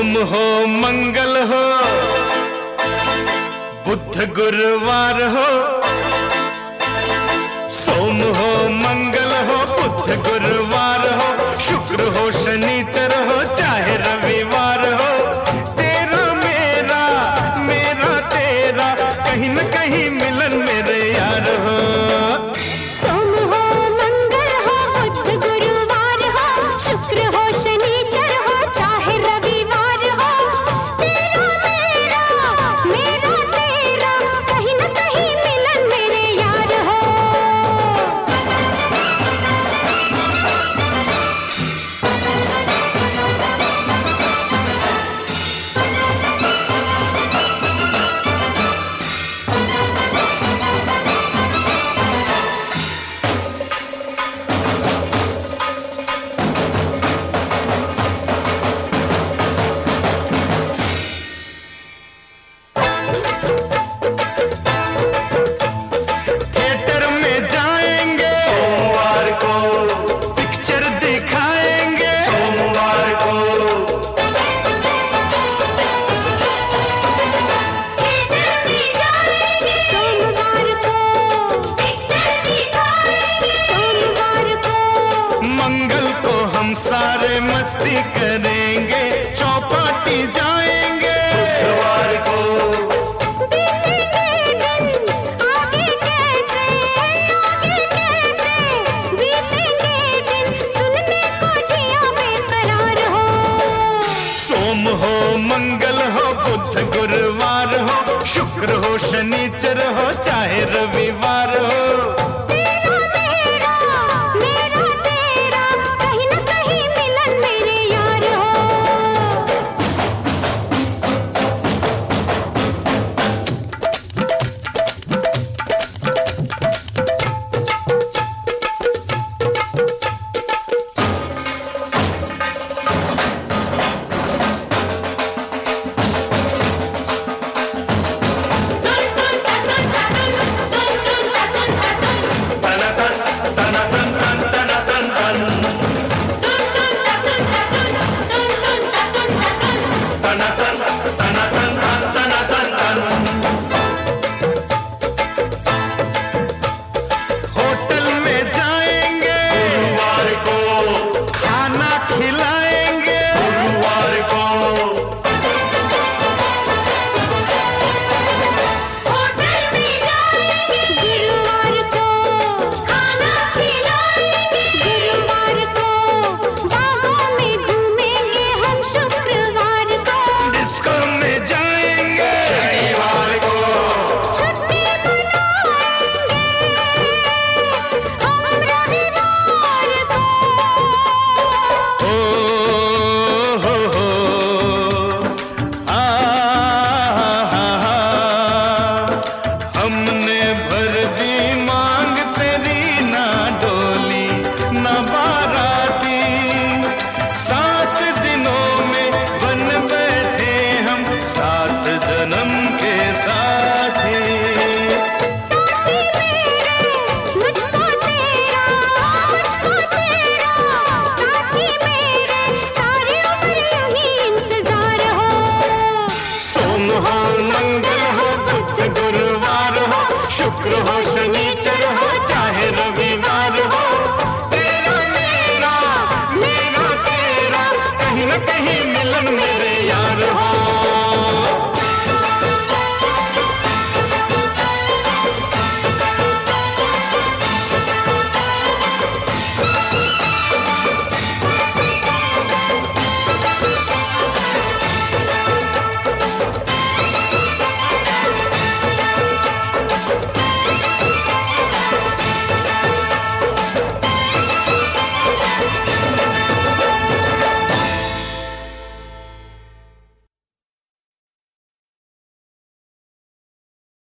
सोम हो मंगल हो बुध गुरुवार हो, सोम हो मंगल हो बुध गुरुवार हो, शुक्र हो शनिचर हो चाहे रविवार हो, तेरा मेरा मेरा तेरा कहीं न कहीं मिलन मेरे यार हो। सोम हो मंगल हो बुध गुरुवार हो, शुक्र हो शनिचर हो चाहे रविवार हो, तेरा मेरा मेरा तेरा कहीं न कहीं मिलन मेरे यार हो। थिएटर में जाएंगे सोमवार को, पिक्चर दिखाएंगे सोमवार को, सोमवार को पिक्चर दिखाएंगे सोमवार को, मंगल को हम सारे मस्ती करेंगे, चौपाटी जाएंगे बुधवार को, सोम हो मंगल हो बुध गुरुवार हो, शुक्र हो शनिचर हो चाहे रविवार